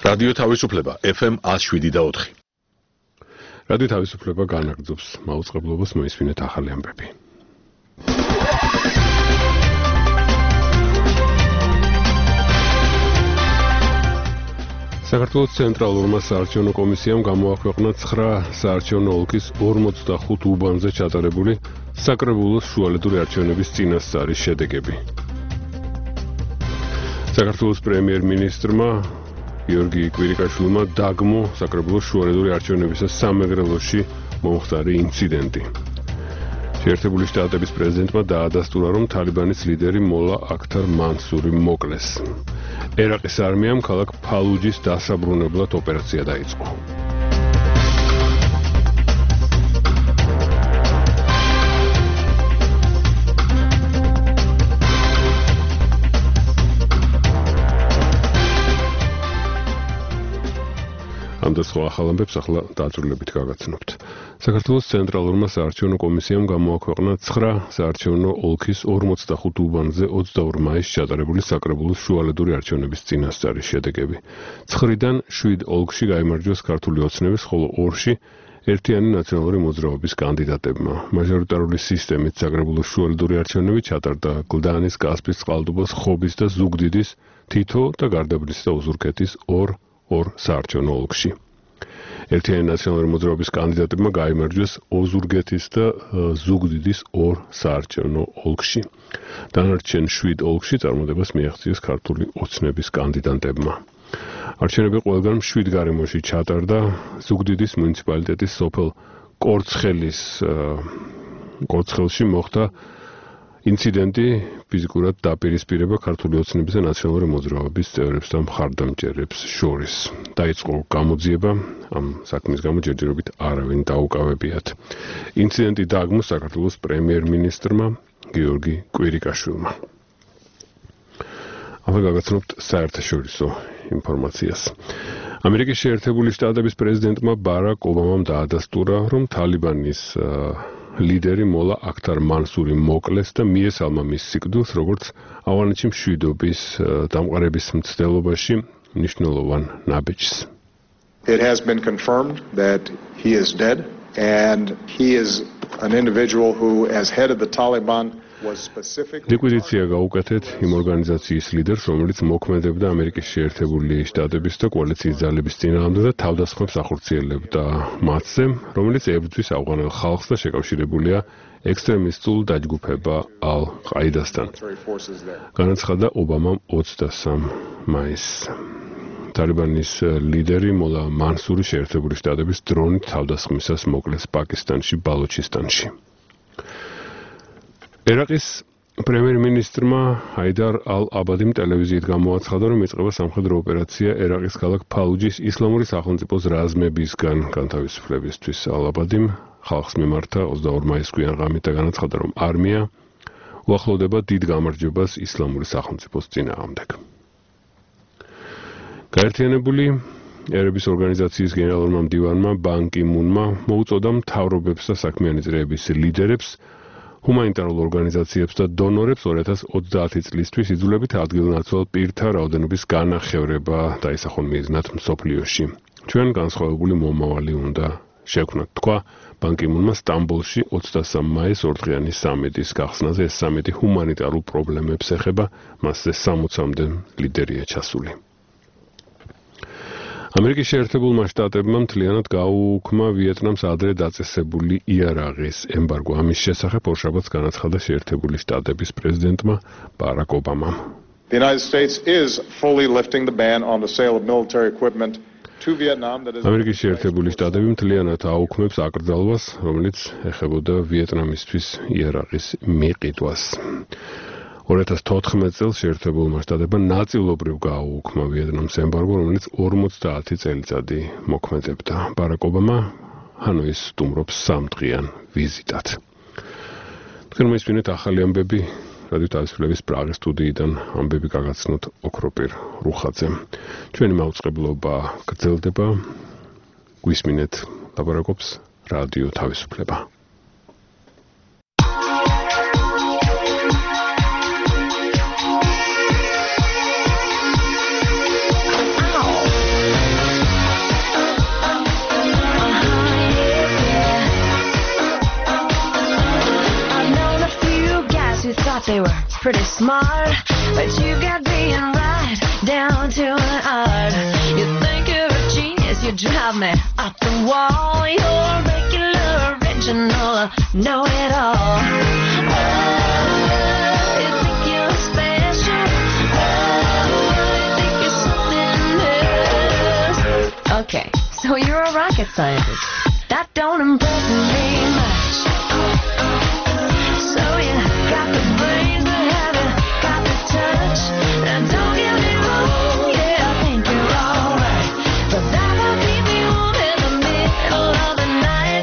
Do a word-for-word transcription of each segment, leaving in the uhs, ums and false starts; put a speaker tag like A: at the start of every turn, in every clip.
A: რადიო თავისუფლება ეფ ემ one oh seven და four.
B: რადიო თავისუფლება განაგრძობს მაუწყებლობას მოისმინეთ ახალი ამბები. საქართველოს ცენტრალურმა საარჩევნო კომისიამ გამოაქვეყნა ცხრა საარჩევნო ოლქის ორმოცდახუთ უბანზე ჩატარებული საკრებულოს შუალედური არჩევნების წინასწარის შედეგები. საქართველოს პრემიერ-მინისტრმა გიორგი კვირიკაშვილმა დაგმო საკრებულოს შუალედური არჩევნებისა სამეგრელოში მომხდარი ინციდენტი. შეერთებული შტატების პრეზიდენტმა დაადასტურა, რომ თალიბანის ლიდერი მოლა აქთარ მანსური მოკლეს. ერაყის არმიამ ქალაქ ფალუჯის დასაბრუნებლად ოპერაცია დაიწყო. ამ და სხვა ახალ ამბებს ახლა დაწვრილებით გავაცნობთ. საქართველოს ცენტრალურმა საარჩევნო კომისიამ გამოაქვეყნა ცხრა საარჩევნო ოლქის ორმოცდახუთ უბანზე ოცდაორ მაისს ჩატარებული საკრებულოს შუალედური არჩევნების წინასწარის შედეგები. ცხრიდან შვიდ ოლქში გაიმარჯვეს ქართული ოცნების, ხოლო ორში ერთიანი ნაციონალური მოძრაობის კანდიდატებმა. მაჟორიტარული სისტემით საკრებულოს შუალედური არჩევნები ჩატარდა გლდანის, კასპის, წყალტუბოს, ხობის და ზუგდიდის თითო და გარდაბნის და ოზურგეთის ორ ორ საარჩევნო ოლქში. ერთიანი ნაციონალური მოძრაობის კანდიდატებმა გაიმარჯვეს ოზურგეთის და ზუგდიდის ორ საარჩევნო ოლქში. დანარჩენ შვიდ ოლქში წარმოდებას მიაღწიეს ქართული ოცნების კანდიდატებმა. არჩევნები ყველგან შვიდ გარემოში ჩატარდა. ზუგდიდის მუნიციპალიტეტის სოფელ კორცხელის კორცხელში მოხდა ინციდენტი, ფიზიკურად დაპირისპირება ქართული ოცნების და ნაციონალური მოძრაობის წევრებს და მხარდამჭერებს შორის. დაიწყო გამოძიება, ამ საქმის გამო ჯერჯერობით არავინ დაუკავებიათ. ინციდენტი დააგმო საქართველოს პრემიერ-მინისტრმა გიორგი კვირიკაშვილმა. ახლა გავაცნობთ საერთაშორისო ინფორმაციას. ამერიკის შეერთებული შტატების პრეზიდენტმა ბარაკ ობამამ დაადასტურა, რომ თალიბანის ლიდერი მოლა აქთარ მანსური მოკლეს და მიესალმა მის სიკვდილს, როგორც ავღანეთში მშვიდობის დამყარების მცდელობაში მნიშვნელოვან ნაბიჯს.
C: It has been confirmed that he is dead and he is an individual who, as head of the Taliban, was specifically
B: ლიკვიდაცია გაუკეთეთ იმ ორგანიზაციის ლიდერს, რომელიც მოქმედებდა ამერიკის შეერთებული შტატების და კოალიციის ძალების წინააღმდეგ და თავდასხმებს ახორციელებდა მათზე, რომელიც ებრძვის ავღანელ ხალხს და შეკავშირებულია ექსტრემისტულ დაჯგუფება ალ-ყაიდასთან. განაცხადა ობამამ ოცდასამ მაისს. თალიბანის ლიდერი მოლა მანსური შეერთებული შტატების დრონით თავდასხმისას მოკლეს პაკისტანში, ბალოჩისტანში. ერაყის პრემიერ-მინისტრმა ჰაიდარ ალ-აბადიმ ტელევიზიით გამოაცხადა, რომ იწყება სამხედრო ოპერაცია ერაყის ქალაქ ფალუჯის ისლამური სახელმწიფოს რაზმებისგან განთავისუფლებისთვის. ალ-აბადიმ ხალხს მიმართა ოცდაორ მაისს გვიან ღამით და განაცხადა, რომ არმია უახლოვდება დიდ გამარჯვებას ისლამური სახელმწიფოს წინააღმდეგ. გაერთიანებული ერების ორგანიზაციის გენერალურმა მდივანმა ბან კი მუნმა მოუწოდა მთავრობებს და საქმიანი წრეების ლიდერებს, ჰუმანიტარულ ორგანიზაციებს და დონორებს two thousand twenty წლისთვის იძულებით ადგილნაცვალ პირთა რაოდენობის განახევრება დაისახონ მიზნად მსოფლიოში. ჩვენ განსხვავებული მომავალი უნდა შევქმნათ, თქვა ბან კი მუნმა სტამბოლში ოცდასამ მაისს ორდღიანი სამიტის გახსნაზე. ეს სამიტი ჰუმანიტარულ პრობლემებს ეხება, მასზე სამოცამდე ლიდერია ჩასული. ამერიკის შეერთებულმა შტატებმა მთლიანად გააუქმა ვიეტნამს ადრე დაწესებული იარაღის ემბარგო. ამის შესახებ ორშაბათს განაცხადა შეერთებული შტატების პრეზიდენტმა ბარაკ ობამამ.
C: The United States is fully lifting the ban on the sale of military equipment to Vietnam that is
B: ამერიკის შეერთებული შტატები მთლიანად აუქმებს აკრძალვას, რომელიც ეხებოდა ვიეტნამისთვის იარაღის მიყიდვას. two thousand fourteen წელს შეერთებულმა შტატებმა ნაწილობრივ გააუქმა ვიეტნამს ემბარგო, რომელიც ორმოცდაათი წელიწადი მოქმედებდა. ბარაკ ობამა ჰანოის სტუმრობს სამდღიან ვიზიტად. თქვენ მოისმინეთ ახალი ამბები რადიო თავისუფლების პრაღის სტუდიიდან, ამბები გაგაცნოთ ოქროპირ რუხაძემ. ჩვენი მაუწყებლობა გრძელდება. გვისმინეთ ლაპარაკობს რადიო თავისუფლება.
D: thought they were pretty smart, but you got being right down to an art. You think you're a genius, you drive me up the wall. You're regular, original, know-it-all. Oh, you think you're special? Oh, you think you're something else? Okay, so you're a rocket scientist. That don't impress me much. So you got the brains, but have you got the touch? Now don't get me wrong, yeah, I think you're alright, but that won't keep me warm in the middle of the night.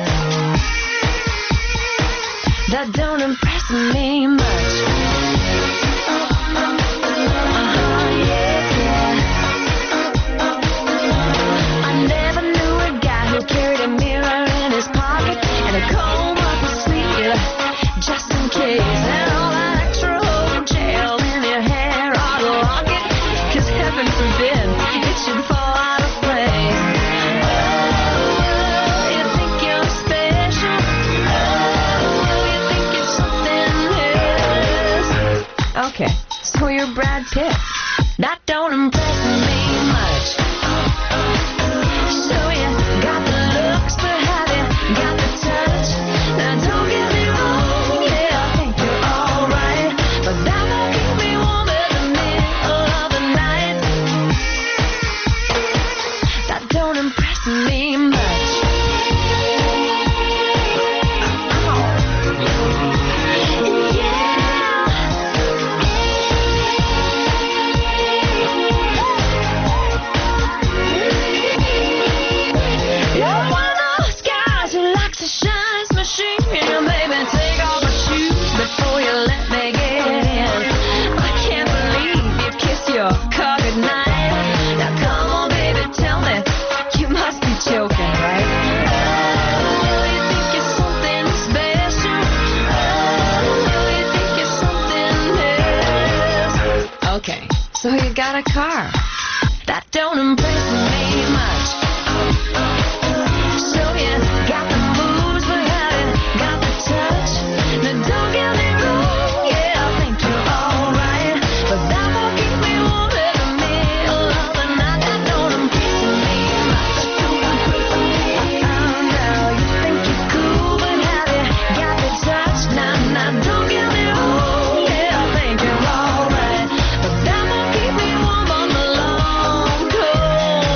D: That don't impress me much. Uh-huh, yeah, yeah. I never knew a guy who carried a mirror in his pocket and a comb up his sleeve, just in case. And all that extra old gel in your hair ought to lock it, 'cause heaven forbid it should fall out of place. Oh, you think you're special? Oh, you think you're something else? Okay, so you're Brad Pitt. That don't impress me much. So you got the looks, but have you got the touch? Now don't get me wrong, yeah, I think you're alright, but that won't keep me warm in the middle of the night. That don't impress me much. You're one of those guys who likes to shine his machine. Baby, take off my shoes before you let me get in. I can't believe you kissed your car goodnight. Now come on, baby, tell me, you must be joking, right? Oh, you think you're something special? Oh, you think you're something else? Okay, so you got a car. That don't impress me much. So you got the moves, but have you got the touch? Now don't get me wrong, yeah, I think you're alright, but that won't keep me warm in the middle of the night. That don't impress me much. Oh no, you think you're cool, but have you got the touch? Now, now don't get me wrong, yeah, I think you're alright, but that won't keep me warm on the long, cold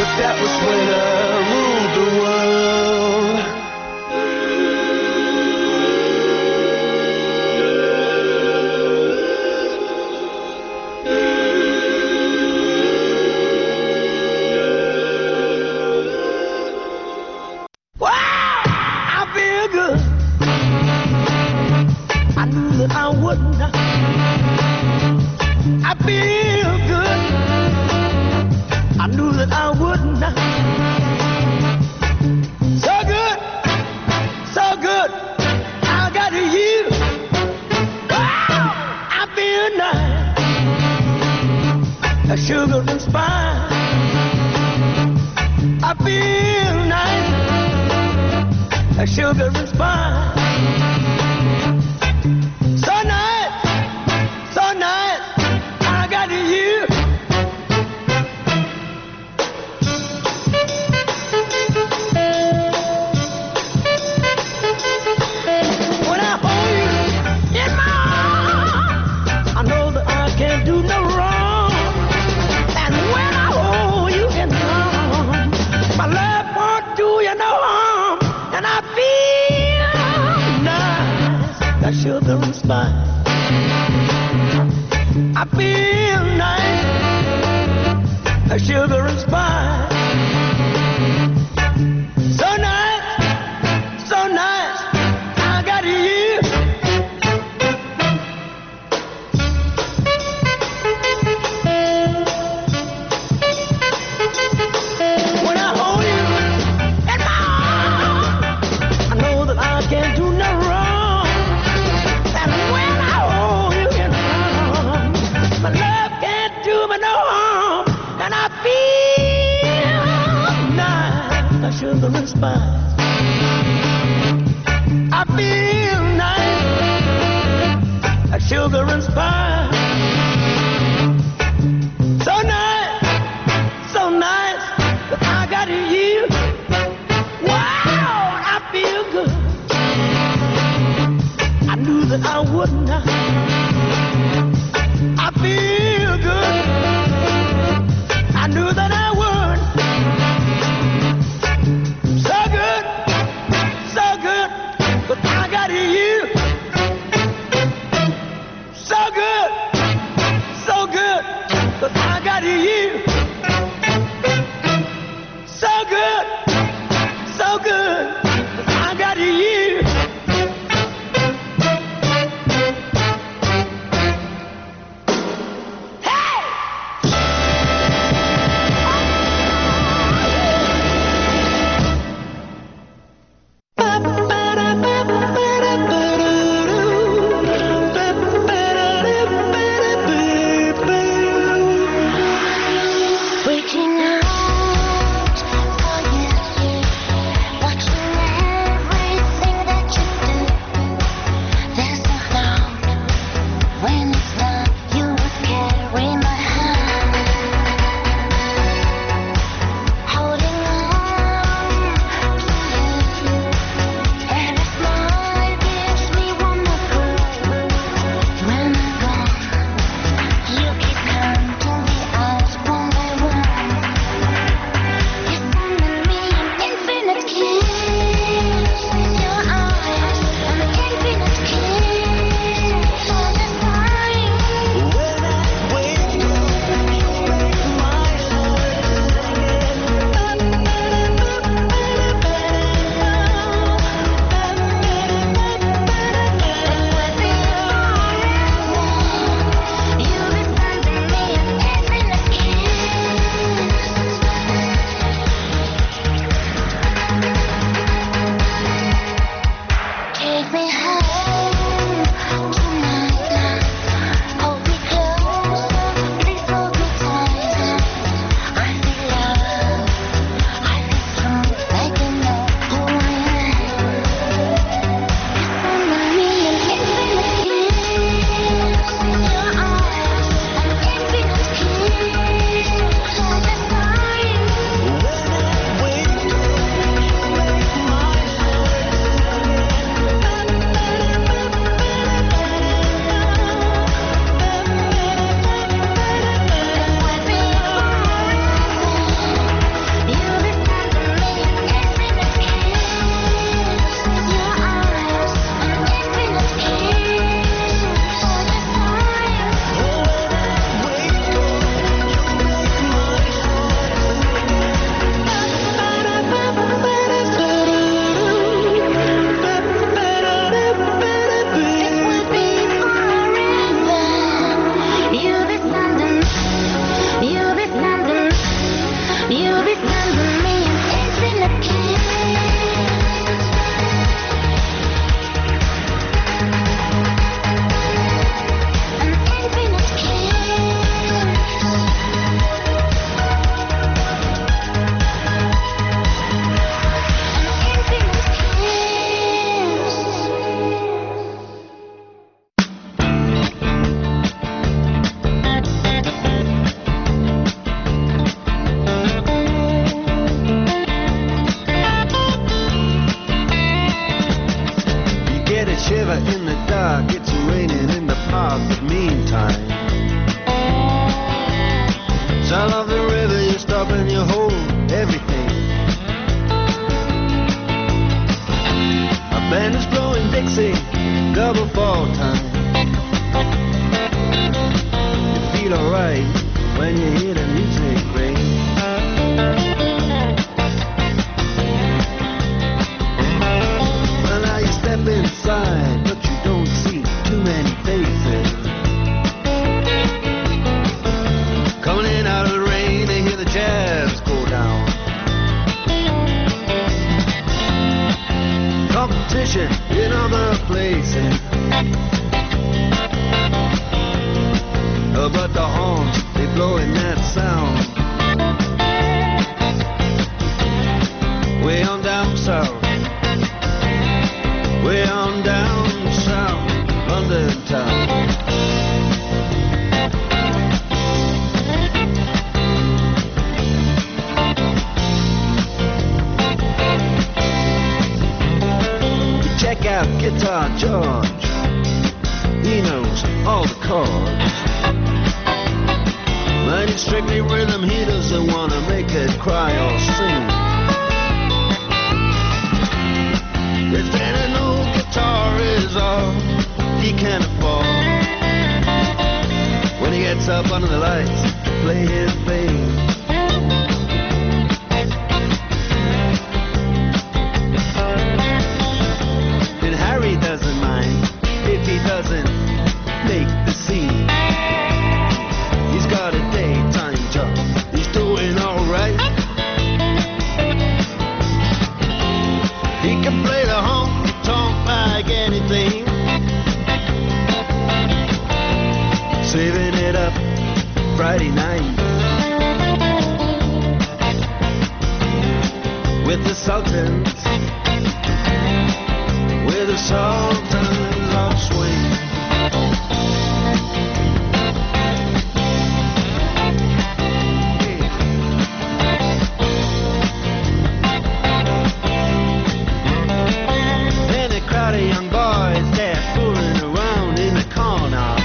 E: but that was when I ruled the world. Wow, I feel good. I knew that I wouldn't. I feel good. I knew that I wouldn't. So good, so good. I got you. Wow, I feel nice. A sugar and spice. I feel nice. A sugar and spice. So nice, so nice. I got you. When I hold you in my arms, I know that I can't do no wrong. And when I hold you in my arms, my love won't do you no harm. And I feel nice, that sugar and spice. I feel nice, that sugar and spice. So nice, so nice, I got you. When I hold you in my arms, I know that I can't do no wrong. And when I hold you in my arms, my love can't do me no harm. And I feel nice, like sugar and spice. I feel nice, like sugar and spice. So nice, so nice, that I got you. Wow, I feel good. I knew that I wouldn't. I feel good. I knew that I would. So good.
F: competition in other places. Uh, but the horns, they blowing that sound. Way on down south. Way on down south, London town. Check out Guitar George. He knows all the chords. But it's strictly rhythm, he doesn't want to make it cry or sing. If then an old guitar is all he can afford, when he gets up under the lights to play his thing. And Harry doesn't mind if he doesn't make the scene. He's got a daytime job, he's doing alright. He can play the honky-tonk like anything, saving it up Friday night with the Sultans, with the Sultans of Swing. Crowd of young boys, they're fooling around in the corner,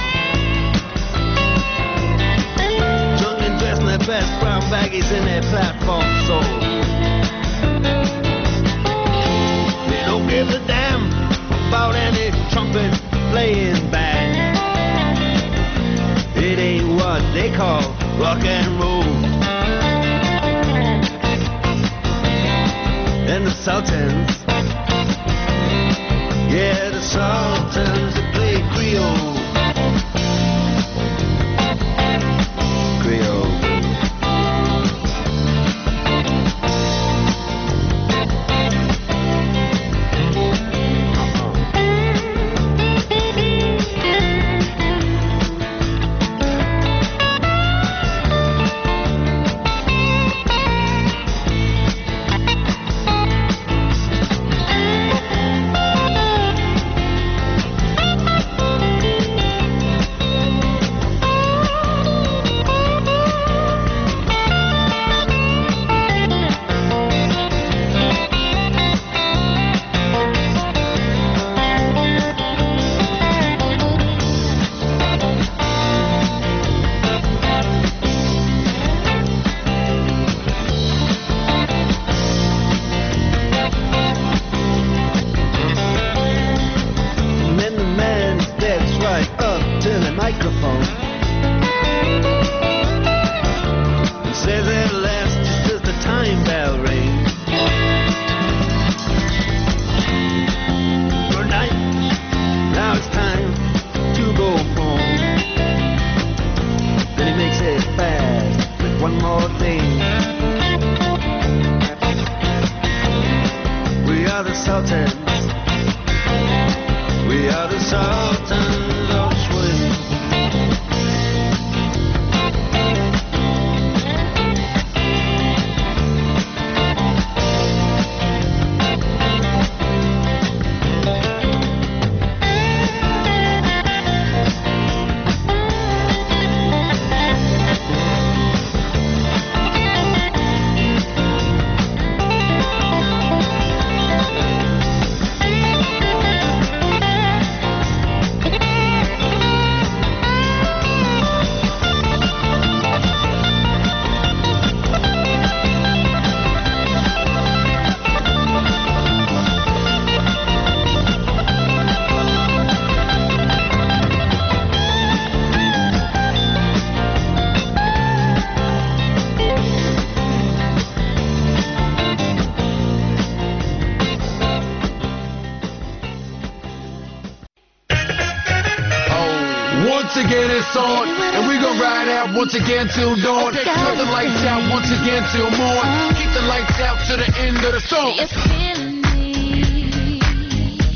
F: drunk and dressed in their best brown baggies in their platform soles. They don't give a damn about any trumpet playing band. It ain't what they call rock and roll. And the Sultans, yeah, the Sultans that play Creole. Creole.
G: Once again it's on, and we gon' ride out once again till dawn. Cut the lights out once again till morn. Keep the lights out to the end of the song.
D: You're feeling me.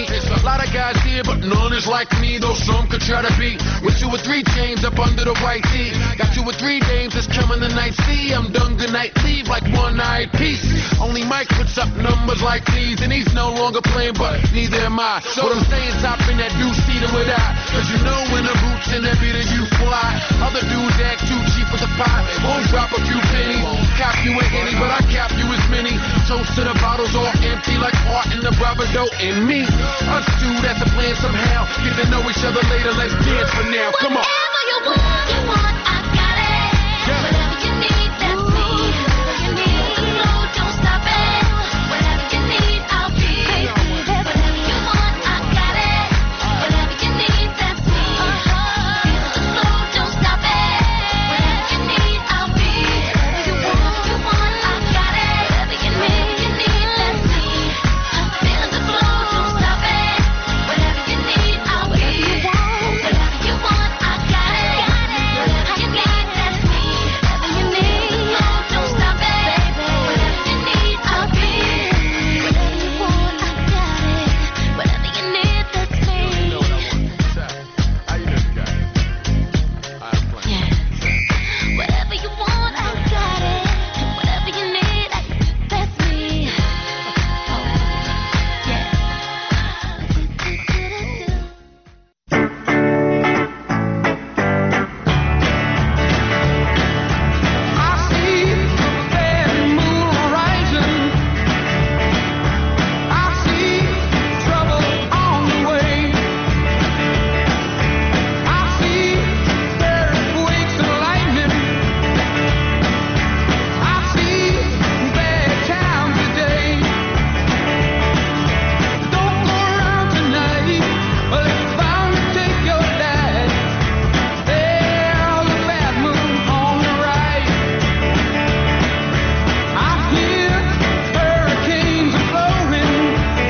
G: There's a lot of guys here, but none is like me. Though some could try to be with two or three chains up under the white tee. Got two or three dames that's coming the night. See, I'm done. Good night, leave like one night peace. Only Mike puts up numbers like these, and he's no longer playing, but neither am I. So I'm staying top in that deuce-seater with I. Cause you know when the boots in that beater you fly. Other dudes act too cheap for the pie. Won't drop a few pennies. Cap you with any, but I cap you as many. Toast to the bottles all empty like art in the Bravado and me. Us two, that's a plan somehow. Get to know each other later, let's dance for now. Come on.
D: Whatever you want, you want, I got it.
G: Yeah.
D: Whatever you need, that's me. Whatever you need, no, don't stop it. Whatever you need, I'll be. Whatever you want, I got it. Whatever you need, that's me. No, don't stop it. Whatever you need, I'll be. Whatever you want, you want, I got it. Whatever you need, you need, that's me. I'm feeling the flow, don't stop it. Whatever you need, I'll be. Whatever you want, I got it. Whatever you need, that's me. Whatever you need, no, don't stop it. Whatever you need, I'll be. Whatever you want, I got it. Whatever you need, that's me. Yes. Whatever you want, I got it. Whatever you need, I, that's me. Oh, yeah.
E: I see the bad moon rising. I see trouble on the way. I see earthquakes and lightning. I see bad times today. Don't go around tonight, but it's bound to take your life. There's a bad moon on the right. I hear hurricanes are blowing.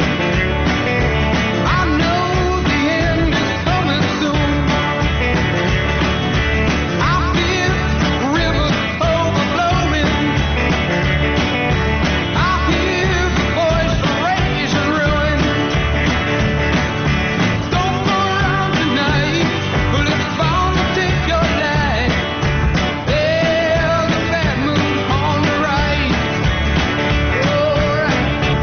E: I know the end is coming soon. I feel rivers overflowing. I hear the voice of rage and ruin. Don't go around tonight, but it's bound to take your life. There's a bad moon on the right. All right.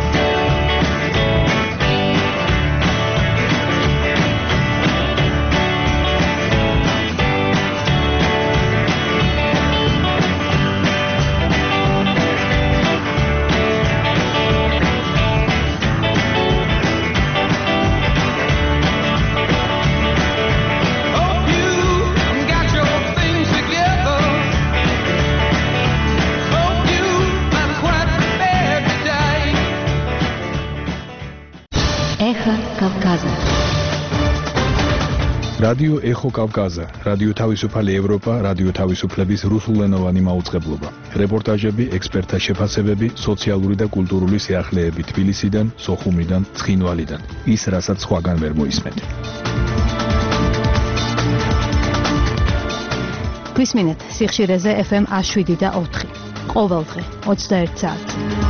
E: Hope you got your things together. Hope you are quite prepared to die.
H: Эхо Кавказа.
I: რადიო ეხო კავკაზა, რადიო თავისუფალი ევროპა, რადიო თავისუფლების რუსულენოვანი მაუწყებლობა. რეპორტაჟები, ექსპერტთა შეფასებები, სოციალური და კულტურული სიახლეები თბილისიდან, სოხუმიდან, ცხინვალიდან. ის, რასაც სხვაგან ვერ მოისმენთ.
H: გვისმინეთ სიხშირეზე ეფ ემ one oh seven და ოთხი. ყოველდღე ოცდაერთი საათი.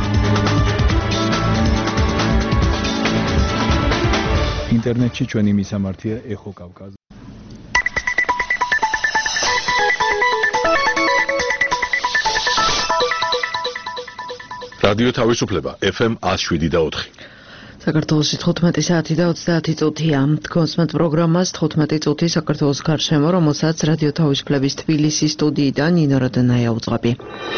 I: ინტერნეტში ჩვენი მისამართია ეხო კავკაზა.
A: რადიო თავისუფლება ეფ ემ one oh seven და ოთხი.
J: საქართველოში თხუთმეტი საათი და ოცდაათი წუთია. თქვენს პროგრამას თხუთმეტი წუთი საქართველოს გარშემო, რომელსაც რადიო თავისუფლების თბილისის სტუდიიდან ნინო როდენაია უძღვები.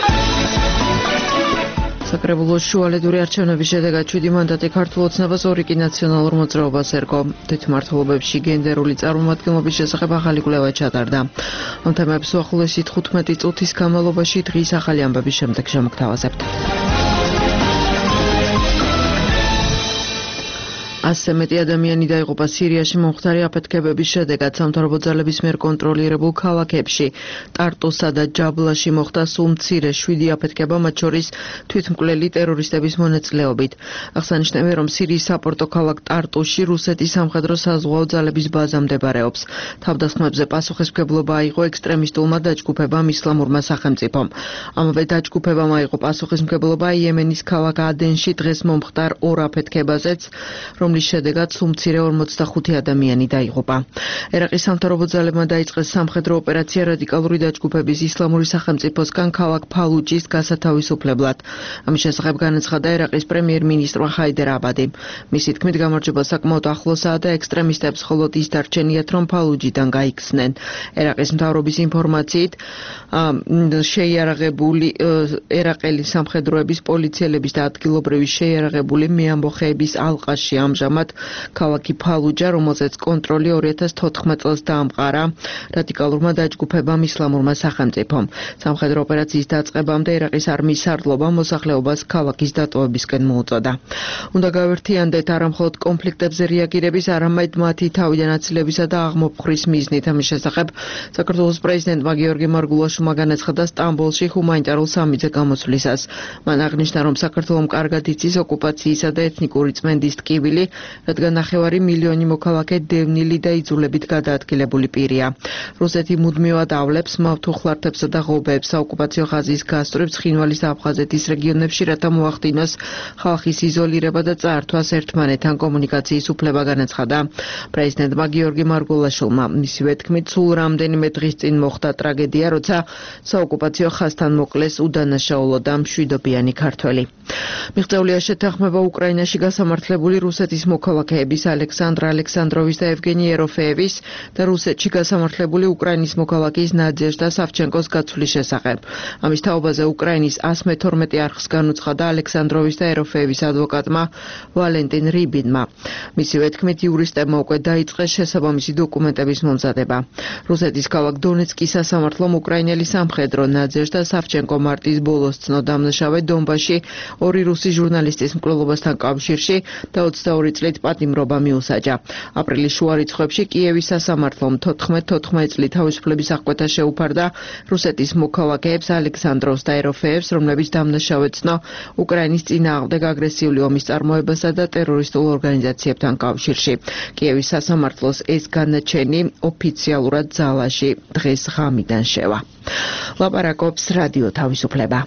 J: საკრებულოს შუალედური არჩევნების შედეგად შვიდი მანდატი ქართულ ოცნებას ორი კი ნაციონალურ მოძრაობას ერგო. თვითმმართველობებში გენდერული წარმომადგენლობის შესახებ ახალი კვლევა ჩატარდა. ამ თემებს უახლოესი თხუთმეტი წუთის განმავლობაში დღის ახალი ამბების შემდეგ შემოგთავაზებთ. ასზე მეტი ადამიანი დაიღუპა სირიაში მომხდარი აფეთქებების შედეგად სამთავრობო ძალების მიერ კონტროლირებულ ქალაქებში. ტარტუსა და ჯაბლაში მოხდა სულ მცირე შვიდი აფეთქება, მათ შორის თვითმკვლელი ტერორისტების მონაწილეობით. აღსანიშნავია, რომ სირიის საპორტო ქალაქ ტარტუსში რუსეთის სამხედრო საზღვაო ძალების ბაზა მდებარეობს. თავდასხმებზე პასუხისმგებლობა აიღო ექსტრემისტულმა დაჯგუფებამ ისლამურმა სახელმწიფომ. ამავე დაჯგუფებამ აიღო პასუხისმგებლობა იემენის ქალაქ ადენში დღეს მომხდარ ორ აფეთქებაზეც, რომლის რომლის შედეგად სულ ორმოცდახუთი ადამიანი დაიღუპა. ერაყის სამთავრობო ძალებმა დაიწყეს სამხედრო ოპერაცია რადიკალური დაჯგუფების ისლამური სახელმწიფოსგან ქალაქ ფალუჯის გასათავისუფლებლად. ამის შესახებ განაცხადა ერაყის პრემიერ-მინისტრმა ჰაიდერ აბადიმ. მისი თქმით, გამარჯვება საკმაოდ ახლოსაა და ექსტრემისტებს მხოლოდ ის დარჩენიათ, რომ ფალუჯიდან გაიქცნენ. ერაყის მთავრობის ინფორმაციით, შეიარაღებული ერაყელი სამხედროების, პოლიციელების და ადგილობრივი შეიარაღებული მეამბოხეების ალყაში ამჟამად ქალაქი ფალუჯა, რომელზეც კონტროლი ორი ათას თოთხმეტ წელს დაამყარა რადიკალურმა დაჯგუფებამ ისლამურმა სახელმწიფომ. სამხედრო ოპერაციის დაწყებამდე ერაყის არმიის სარდლობა მოსახლეობას ქალაქის დატოვებისკენ მოუწოდა. უნდა გავერთიანდეთ არა მხოლოდ კონფლიქტებზე რეაგირების, არამედ მათი თავიდან აცილებისა და აღმოფხვრის მიზნით. ამის შესახებ საქართველოს პრეზიდენტმა გიორგი მარგულაშვილმა განაცხადა სტამბოლში ჰუმანიტარულ სამიტზე გამოსვლისას. მან აღნიშნა, რომ საქართველომ კარგად იცის ოკუპაციისა და ეთნიკური წმენდის ტკივილი, რადგან ნახევარი მილიონი მოქალაქე დევნილი და იძულებით გადაადგილებული პირია. რუსეთი მუდმივად ავლებს მავთუხლართებსა და ღობეებს საოკუპაციო ხაზის გასწვრივ ცხინვალის და აფხაზეთის რეგიონებში, რათა მოახდინოს ხალხის იზოლირება და წაართვას ერთმანეთთან კომუნიკაციის უფლება, განაცხადა პრეზიდენტმა გიორგი მარგულაშვილმა. მისივე თქმით, სულ რამდენიმე დღის წინ მოხდა ტრაგედია, როცა საოკუპაციო ხაზთან მოკლეს უდანაშაულო და მშვიდობიანი ქართველი. მიღწეულია შეთანხმება უკრაინაში გასამართლებული რუსეთის მოქალაქეების ალექსანდრ ალექსანდროვის და ევგენი ეროფეევის და რუსეთში გასამართლებული უკრაინის მოქალაქის ნადეჟდა სავჩენკოს გაცვლის შესახებ. ამის თაობაზე უკრაინის ას მეთორმეტე არხს განუცხადა ალექსანდროვის და ეროფეევის ადვოკატმა ვალენტინ რიბინმა. მისივე თქმით, იურისტებმა უკვე დაიწყეს შესაბამისი დოკუმენტების მომზადება. რუსეთის ქალაქ დონეცკის სასამართლომ უკრაინელი სამხედრო ნადეჟდა სავჩენკო მარტის ბოლოს ცნო დამნაშავე დონბასში ორი რუსი ჟურნალისტის მკვლელობასთან კავშირში და ოცდაორი წლით პატიმრობა მიუსაჯა. აპრილის შუა რიცხვებში კიევის სასამართლომ თოთხმეტ თოთხმეტ წლით თავისუფლების აღკვეთა შეუფარდა რუსეთის მოქალაქეებს ალექსანდროვს და ეროფეებს, რომლებიც დამნაშავედ ცნო უკრაინის წინააღმდეგ აგრესიული ომის წარმოებასა და ტერორისტულ ორგანიზაციებთან კავშირში. კიევის სასამართლოს ეს განაჩენი ოფიციალურად ძალაში დღეს ღამიდან შევა. ლაპარაკობს რადიო თავისუფლება.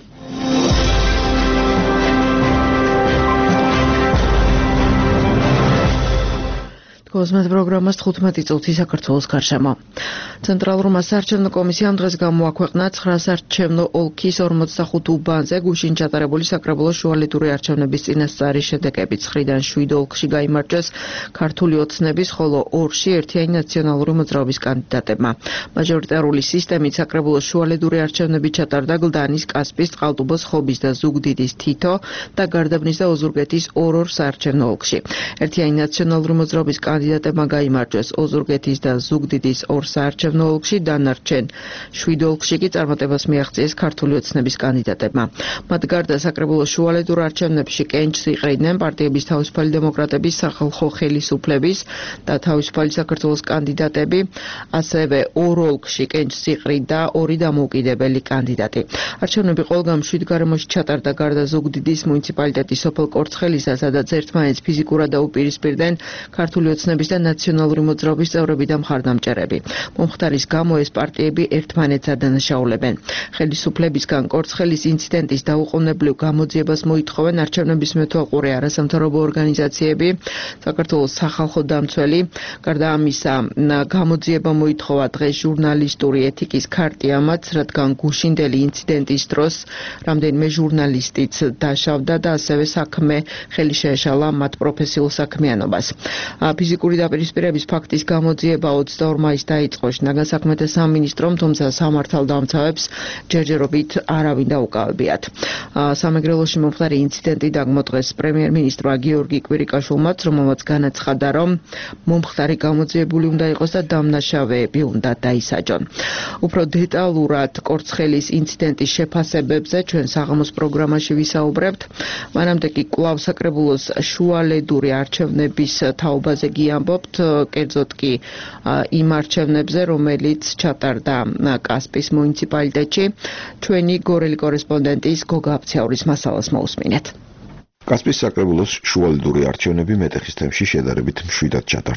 J: კოსმეთ პროგრამას თხუთმეტი წუთი საქართველოს გარშემო. ცენტრალურმა საარჩევნო კომისიამ დღეს გამოაქვეყნა ცხრა საარჩევნო ოლქის ორმოცდახუთ უბანზე გუშინ ჩატარებული საკრებულოს შუალედური არჩევნების წინასწარი შედეგები. ცხრიდან შვიდ ოლქში გაიმარჯვეს ქართული ოცნების, ხოლო ორში ერთიანი ნაციონალური მოძრაობის კანდიდატებმა. მაჟორიტარული სისტემით საკრებულოს შუალედური არჩევნები ჩატარდა გლდანის, კასპის, წყალტუბოს, ხობის და ზუგდიდის თითო და გარდაბნის და ოზურგეთის ორ-ორ საარჩევნო ოლქში. ერთიანი ნაციონალური მოძრაობის კანდიდატებმა გაიმარჯვეს ოზურგეთის და ზუგდიდის ორ საარჩევნო ოლქში, დანარჩენ შვიდ ოლქში კი წარმატებას მიაღწიეს ქართული ოცნების კანდიდატებმა. მათ გარდა საკრებულოს შუალედურ არჩევნებში კენჭს იყრიდნენ პარტიების თავისუფალი დემოკრატების, სახალხო ხელისუფლების და თავისუფალი საქართველოს კანდიდატები, ასევე ორ ოლქში კენჭს იყრიდა ორი დამოუკიდებელი კანდიდატი. არჩევნები ყველგან მშვიდ გარემოში ჩატარდა, გარდა ზუგდიდის მუნიციპალიტეტის სოფელ კორცხელისა, სადაც ერთმანეთს ფიზიკურად დაუპირისპირდნენ ქართული ოცნების და ნაციონალური მოძრაობის წევრები და მხარდამჭერები. მომხდარის გამო ეს პარტიები ერთმანეთს ადანაშაულებენ. ხელისუფლებისგან კორცხელის ინციდენტის დაუყოვნებლივ გამოძიებას მოითხოვენ არჩევნების მეთვალყურე არასამთავრობო ორგანიზაციები, საქართველოს სახალხო დამცველი. გარდა ამისა, გამოძიება მოითხოვა დღეს ჟურნალისტური ეთიკის ქარტიამაც, რადგან გუშინდელი ინციდენტის დროს რამდენიმე ჟურნალისტიც დაშავდა და ასევე საქმე ხელი შეეშალა მათ პროფესიულ საქმიანობას. ფიზიკური დაპირისპირების ფაქტის გამოძიება ოცდაორ მაისს დაიწყო შინაგან საქმეთა სამინისტრომ, თუმცა სამართალდამცავებს ჯერჯერობით არავინ დაუკავებიათ. სამეგრელოში მომხდარი ინციდენტი დაგმოდღეს პრემიერ-მინისტრმა გიორგი კვირიკაშვილმაც, რომელმაც განაცხადა, რომ მომხდარი გამოძიებული უნდა იყოს და დამნაშავეები უნდა დაისაჯონ. უფრო დეტალურად კორცხელის ინციდენტის შეფასებებზე ჩვენ საღამოს პროგრამაში ვისაუბრებთ. მანამდე კი კვლავ საკრებულოს შუალედური არჩევნების თაობაზე გიამბობთ, კერძოდ კი იმ არჩევნებზე, რომელიც ჩატარდა კასპის მუნიციპალიტეტში. ჩვენი გორელი კორესპონდენტის გოგა აფციაურის მასალას მოусმინეთ.
K: კასპის საკრებულოს შუალედური არჩევნები მეტეხის თემში შედარებით მშვიდად ჩატარდა.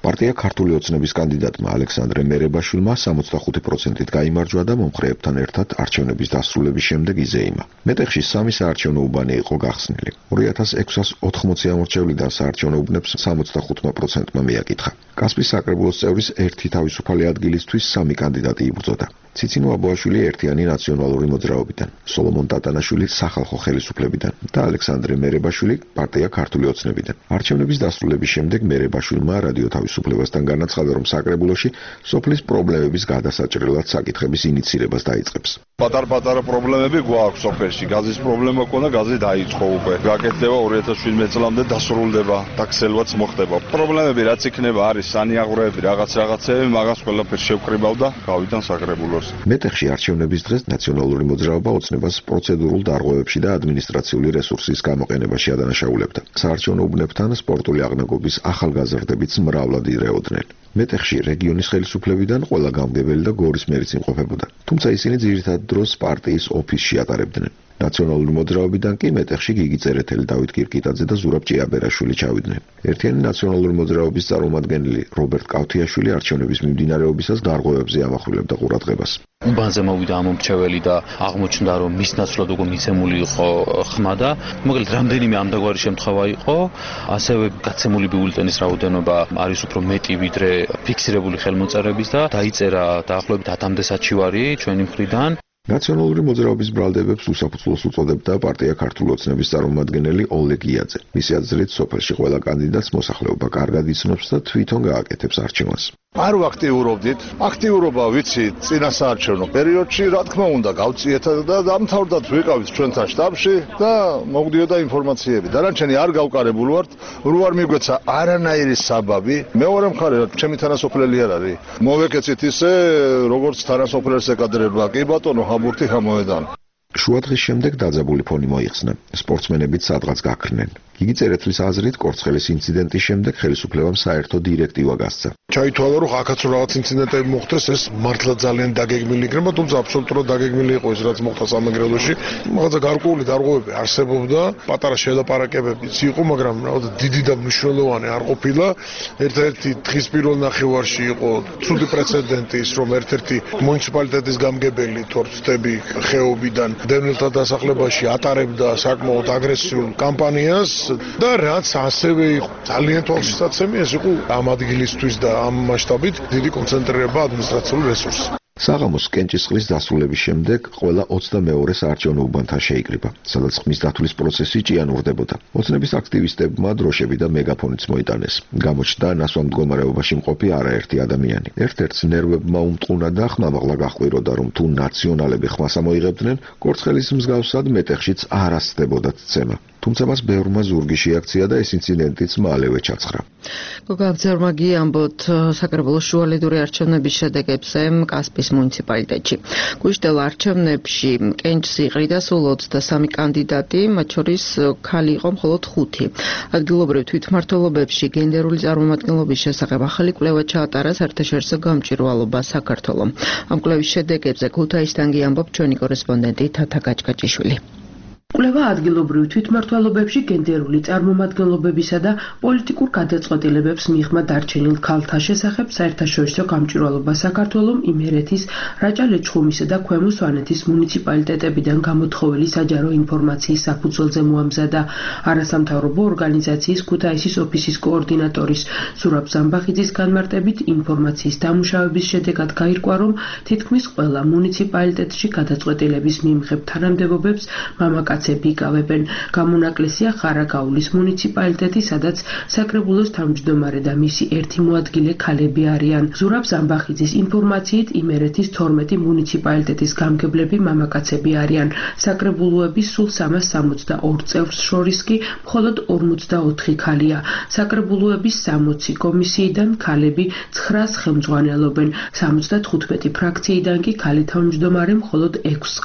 K: პარტია ქართული ოცნების კანდიდატმა ალექსანდრე მერებაშვილმა სამოცდახუთი პროცენტით გაიმარჯვა და მომხრეებთან ერთად არჩევნების დასრულების შემდეგ იზეიმა. მეტეხში სამი საარჩევნო უბანი იყო გახსნილი. ორი ათას ექვსას ოთხმოცი ამორჩევლიდან საარჩევნო უბნებს სამოცდახუთმა პროცენტმა მიაკითხა. კასპის საკრებულოს წევრის ერთი თავისუფალი ადგილისთვის სამი კანდიდატი იბრძოდა. ციცინო აბოაშვილი ერთიანი ნაციონალური მოძრაობიდან, სოლომონ ტატანაშვილი სახალხო ხელისუფლებიდან და ალექსანდრე მერებაშვილი პარტია ქართული ოცნებიდან. არჩევნების დასრულების შემდეგ მერებაშვილმა რადიო თავისუფლებასთან განაცხადა, რომ საკრებულოში სოფლის პრობლემების გადასაჭრელად საკითხების ინიცირებას დაიწყებს.
L: პატარ-პატარა პრობლემები გვაქვს სოფელში. გაზის პრობლემა ქონდა, გაზი დაიწყო უკვე. გაკეთდება ორი ათას შვიდმეტ წლამდე დასრულდება, ტაქსელვაც მოხდება. პრობლემები რაც იქნება არის სანიაღვრეები, რაღაც რაღაცები, მაგას ყველაფერს შევკრიბავ და გავიდან საკრებულოს. მეტეხში არჩევნების დღეს ნაციონალური მოძრაობა ოცნებას პროცედურულ დარღვევებში და ადმინისტრაციული რესურსის გამოყენებაში ადანაშაულებდა. საარჩევნო უბნებთან სპორტული აღნაგობის ახალგაზრდებიც მრავლად ირეოდნენ. მეტეხში რეგიონის ხელისუფლებიდან ყველა გამგებელი და გორის მერიც იმყოფებოდა. თუმცა ისინი ძირითად დროს პარტიის ოფისში ატარებდნენ. ნაციონალური მოძრაობიდან კი მეტეხში გიგი წერეთელი, დავით კირკიტაძე და ზურაბ ჭიაბერაშვილი ჩავიდნენ. ერთიანი ნაციონალური მოძრაობის წარმომადგენელი რობერტ კავთიაშვილი არჩევნების მიმდინარეობისას დარღვევებზე ამახვილებდა ყურადღებას.
M: უბანზე მოვიდა ამომრჩეველი და აღმოჩნდა, რომ მის ნაცვლად უკვე მიცემული იყო ხმა და მოკლედ რამდენიმე ამდაგვარი შემთხვევა იყო. ასევე გაცემული ბიულეტენის რაოდენობა არის უფრო მეტი ვიდრე ფიქსირებული ხელმოწერების და დაიწერა დაახლოებით ათამდე საჩივარი ჩვენი მხრიდან.
K: ნაციონალური მოძრაობის ბრალდებებს უსაფუძვლოს უწოდებდა პარტია ქართული ოცნების წარმომადგენელი ოლეგ იაძე. მისი აზრით, სოფელში ყველა კანდიდატს მოსახლეობა კარგად იცნობს და თვითონ გააკეთებს არჩევანს.
N: არ ვაქტიურობდით. აქტიურობა ვიცი წინა საარჩევნო პერიოდში, რა თქმა უნდა, გავწიეთ და დამთავრდათ ვიყავით ჩვენთან შტაბში და მოგდიოდა ინფორმაციები. დანარჩენი არ გავკარებულ ვართ, რო არ მიგვეცა არანაირი საბაბი. მეორე მხარე, ჩემი თანასოფლელი არ არის. მოვეკეცით ისე, როგორც თანასოფლელს ეკადრება. კი ბატონო, ჰაბურთი გამოედან.
K: შუადღის შემდეგ დაძაბული ფონი მოიხსნა. სპორტსმენებიც სადღაც გაქრნენ. გიგი წერეთლის აზრით, კორცხელის ინციდენტის შემდეგ ხელისუფლებამ საერთო დირექტივა გასცა.
O: ჩაითვალა, რომ აქაც რაღაც ინციდენტები მოხდეს, ეს მართლა ძალიან დაგეგმილი იქნება, თუმცა აბსოლუტურად დაგეგმილი იყო ის, რაც მოხდა სამეგრელოში. რაღაცა გარკვეული დარღვევები არსებობდა, პატარა შედაპარაკებებიც იყო, მაგრამ რაღაცა დიდი და მნიშვნელოვანი არ ყოფილა. ერთ-ერთი დღის პირველ ნახევარში იყო ცუდი პრეცედენტი ის, რომ ერთ-ერთი მუნიციპალიტეტის გამგებელი თორცდები ხეობიდან დევნილთა დასახლებაში ატარებდა საკმაოდ აგრესიულ კამპანიას და რაც ასევე იყო ძალიან თვალშისაცემი, ეს იყო ამ ადგილისთვის და ამ მასშტაბით დიდი კონცენტრირება ადმინისტრაციული რესურსს.
K: საღამოს კენჭისყრის დასრულების შემდეგ ყველა ოცდამეორე საარჩევნო უბანთან შეიკრიბა, სადაც ხმის დათვლის პროცესი ჭიანურდებოდა. ოცნების აქტივისტებმა დროშები და მეგაფონიც მოიტანეს. გამოჩნდა ნასვამ მდგომარეობაში მყოფი არაერთი ადამიანი. ერთ-ერთს ნერვებმა უმტყუნა და ხმამაღლა გაჰყვიროდა, რომ თუ ნაციონალები ხმას ამოიღებდნენ, კორცხელის მსგავსად მეტეხშიც არ ასწდებოდათ ცემა. თუმცა მას ბევრმა ზურგი შეაქცია და ეს ინციდენტიც მალევე ჩაცხრა.
J: გაგზავნაგი ამბობთ საკრებულოს შუალედური არჩევნების შედეგებზე კასპის მუნიციპალიტეტში. გუშინდელ არჩევნებში კენჭს იყრიდა სულ ოცდასამი კანდიდატი, მათ შორის ქალი იყო მხოლოდ ხუთი. ადგილობრივ თვითმმართველობებში გენდერული წარმომადგენლობის შესახებ ახალი კვლევა ჩაატარა საერთაშორისო გამჭვირვალობა საქართველოს. ამ კვლევის შედეგებზე ქუთაისიდან კი ამბობს ჩვენი კორესპონდენტი თათა გაჭკაჭიშვილი.
P: კვლევა ადგილობრივ თვითმმართველობებში გენდერული წარმომადგენლობებისა და პოლიტიკურ გადაწყვეტილებებს მიღმა დარჩენილ ქალთა შესახებ საერთაშორისო გამჭვირვალობა საქართველოს, იმერეთის, რაჭა-ლეჩხუმისა და ქვემო სვანეთის მუნიციპალიტეტებიდან გამოთხოვილი საჯარო ინფორმაციის საფუძველზე მოამზადა. არასამთავრობო ორგანიზაციის ქუთაისის ოფისის კოორდინატორის ზურაბ ზამბახიძის განმარტებით ინფორმაციის დამუშავების შედეგად გაირკვა, რომ თითქმის ყველა მუნიციპალიტეტში გადაწყვეტილების მიმღებ თანამდებობებს მამაკაცები იკავებენ. გამონაკლისია ხარაგაულის მუნიციპალიტეტი, სადაც საკრებულოს თავმჯდომარე და მისი ერთი მოადგილე ქალები არიან. ზურაბ ზამბახიძის ინფორმაციით იმერეთის თორმეტი მუნიციპალიტეტის გამგებლები მამაკაცები არიან. საკრებულოების სულ სამას სამოცდაორ წევრს შორის კი მხოლოდ ორმოცდაოთხი ქალია. საკრებულოების სამოცი კომისიიდან ქალები ცხრას ხელმძღვანელობენ. სამოცდათხუთმეტი ფრაქციიდან კი ქალი თავმჯდომარე მხოლოდ ექვსს ჰყავს.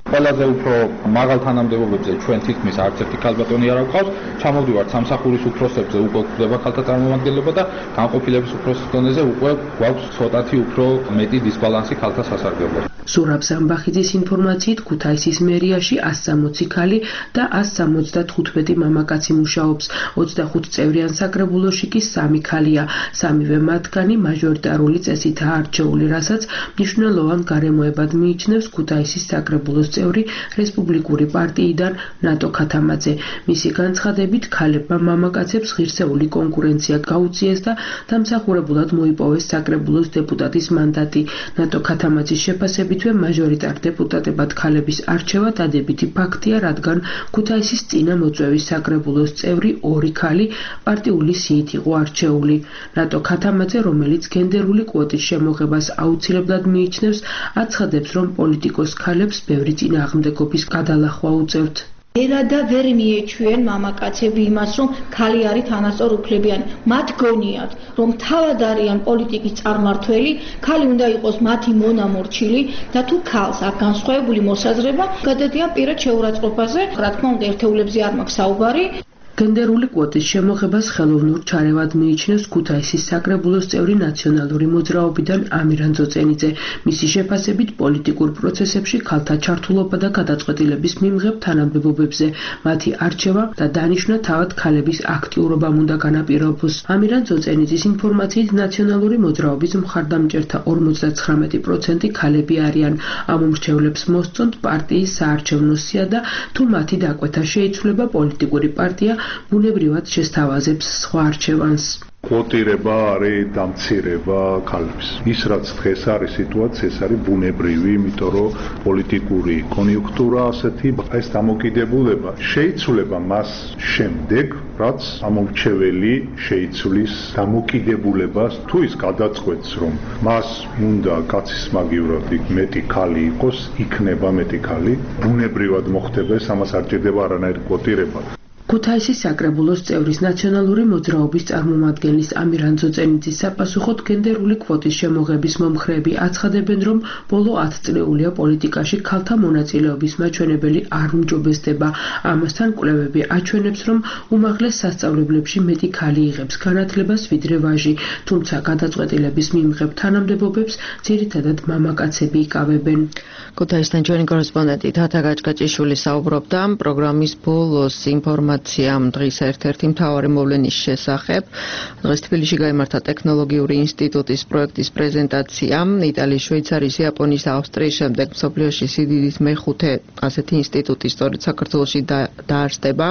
Q: ყველაზე უფრო მაღალ თანამდებობებზე ჩვენ თითქმის არც ერთი ქალბატონი არ გვყავს. ჩამოვდივართ სამსახურის უფროსებზე, უკვე გვხვდება ქალთა წარმომადგენლობა და განყოფილების უფროსის დონეზე უკვე გვაქვს ცოტათი უფრო მეტი დისბალანსი ქალთა სასარგებლოდ.
P: ზურაბ ზამბახიძის ინფორმაციით ქუთაისის მერიაში ასს სამოცი ქალი და ასს სამოცდათხუთმეტი მამაკაცი მუშაობს. ოცდახუთ წევრიან საკრებულოში კი სამი ქალია. სამივე მათგანი მაჟორიტარული წესითაა არჩეული, რასაც მნიშვნელოვან გარემოებად მიიჩნევს ქუთაისის საკრებულოს წევრი რესპუბლიკური პარტიიდან ნატო ქათამაძე. მისი განცხადებით, ქალებმა მამაკაცებს ღირსეული კონკურენცია გაუწიეს და დამსახურებულად მოიპოვეს საკრებულოს დეპუტატის მანდატი. ნატო ქათამაძის შეფასებით მაჟორიტარ დეპუტატებად ქალების არჩევა დადებითი ფაქტია, რადგან ქუთაისის წინა მოწვევის საკრებულოს წევრი ორი ქალი პარტიული სიით იყო არჩეული. ნატო ქათამაძე, რომელიც გენდერული კვოტის შემოღებას აუცილებლად მიიჩნევს, აცხადებს, რომ პოლიტიკოს ქალებს ბევრი წინააღმდეგობის გადალახვა უწევთ.
R: ერა და ვერ მიეჩვიან მამაკაცები იმას, რომ ქალი არის თანასწორ უფლებიანი. მათ გონიათ, რომ თავად არიან პოლიტიკის წარმართველი, ქალი უნდა იყოს მათი მონამორჩილი და თუ ქალს აქვს განსხვავებული მოსაზრება, გადადიან პირად შეურაცხყოფაზე. რა თქმა უნდა, ერთეულებზე არ მაქვს საუბარი. გენდერული კვოტის შემოღებას ხელოვნურ ჩარევად მიიჩნევს ქუთაისის საკრებულოს წევრი ნაციონალური მოძრაობიდან ამირან ძოწენიძე. მისი შეფასებით, პოლიტიკურ პროცესებში ქალთა ჩართულობა და გადაწყვეტილების მიმღებ თანამდებობებზე მათი არჩევა და დანიშვნა თავად ქალების აქტიურობამ უნდა განაპირობოს. ამირან ძოწენიძის ინფორმაციით, ნაციონალური მოძრაობის მხარდამჭერთა ორმოცდაცხრამეტი პროცენტი ქალები არიან. ამ უმრჩევლებს მოსწონთ პარტიის საარჩევნო სია და თუ მათი დაკვეთა შეიცვლება, პოლიტიკური პარტია ბუნებრივად შესთავაზებს სხვა არჩევანს.
S: კვოტირება არის დამცირება ქალებს. ის რაც დღეს არის სიტუაცია, ეს არის ბუნებრივი, იმიტომ რომ პოლიტიკური კონიუნქტურა ასეთი, ეს დამოკიდებულება შეიცვლება მას შემდეგ, რაც ამომრჩეველი შეიცვლის დამოკიდებულებას, თუ ის გადაწყვეტს, რომ მას უნდა კაცის მაგივრად მეტი ქალი იყოს, იქნება მეტი ქალი, ბუნებრივად მოხდება ეს, ამას არ ჭირდება არანაირი კვოტირება.
P: ქუთაისის საკრებულოს წევრის ნაციონალური მოძრაობის წარმომადგენლის ამირან ძოწენიძის საპასუხოდ გენდერული კვოტის შემოღების მომხრეები აცხადებენ, რომ ბოლო ათწლეულია პოლიტიკაში ქალთა მონაწილეობის მაჩვენებელი არ უმჯობესდება. ამასთან კვლევები აჩვენებს, რომ უმაღლეს სასწავლებლებში მეტი ქალი იღებს განათლებას ვიდრე ვაჟი, თუმცა გადაწყვეტილების მიმღებ თანამდებობებს ძირითადად მამაკაცები იკავებენ.
J: ქუთაისთან ჩვენი კორესპონდენტი თათა გაჭგაჭიშვილი საუბრობდა პროგრამის ბოლოს ინფორმაციამ დღის ერთ-ერთი მთავარი მოვლენის შესახებ. დღეს თბილისში გაიმართა ტექნოლოგიური ინსტიტუტის პროექტის პრეზენტაცია. იტალიის, შვეიცარიის, იაპონიის და ავსტრიის შემდეგ მსოფლიოში სიდიდით მეხუთე ასეთი ინსტიტუტი სწორედ საქართველოში დაარსდება.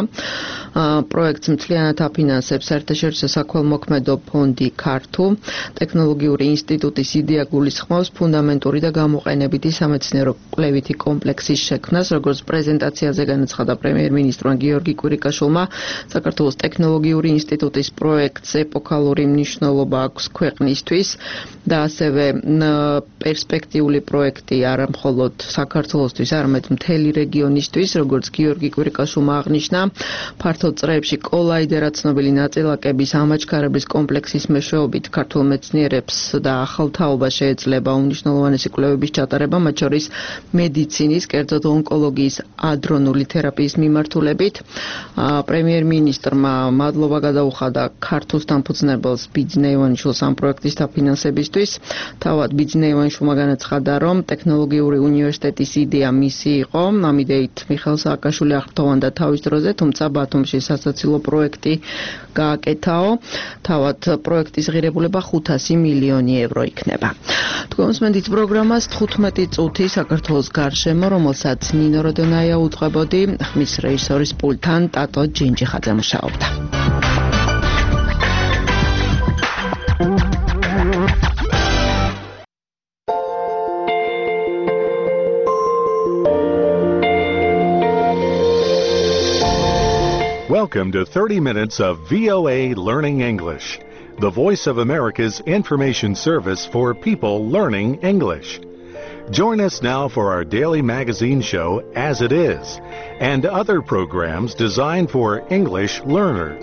J: პროექტს მთლიანად აფინანსებს საერთაშორისო საქველმოქმედო ფონდი ქართუ. ტექნოლოგიური ინსტიტუტის იდეა გულისხმობს ფუნდამენტური და გამოყენებითი სამეცნიერო კვლევითი კომპლექსის შექმნას, როგორც პრეზენტაციაზე განაცხადა პრემიერ-მინისტრმა გიორგი კვირიკაშვილმა. საქართველოს ტექნოლოგიური ინსტიტუტის პროექტს ეპოქალური მნიშვნელობა აქვს ქვეყნისთვის და ასევე პერსპექტიული პროექტი არა მხოლოდ საქართველოსთვის, არამედ მთელი რეგიონისთვის, როგორც გიორგი კვირიკაშვილმა აღნიშნა. ფართო წრეებში კოლაიდერად ცნობილი ნაწილაკების ამაჩქარების კომპლექსის მეშვეობით ქართულ მეცნიერებს და ახალთაობა შეეძლება უნიშნელოვანესი კვლევების ჩატარება, მათ შორის მედიცინის, კერძოდ ონკოლოგიის, ადრონული თერაპიის მიმართულებით. პრემიერ-მინისტრმა მადლობა გადაუხადა ქართულს დამფუძნებელს ბიძინა ივანიშვილს ამ პროექტის დაფინანსებისთვის. თავად ბიძინა ივანიშვილმა განაცხადა, რომ ტექნოლოგიური უნივერსიტეტის იდეა მისი იყო. ამ იდეით მიხეილ სააკაშვილი აღრთოვანდა თავის დროზე, თუმცა ბათუმში სასაცილო პროექტი გააკეთაო. თავად პროექტის ღირებულება ხუთასი მილიონი ევრო იქნება. თქვენს მენდით პროგრამას თხუთმეტი წუთი საქართველოს გარშემო, რომელსაც ნინო როდონაია უძღვებოდი, ხმის რეჟისორის პულტთან ტატო ჯინჯიხაძე მუშაობდა.
T: Welcome to thirty minutes of V O A Learning English, the voice of America's information service for people learning English. Join us now for our daily magazine show, As It Is, and other programs designed for English learners.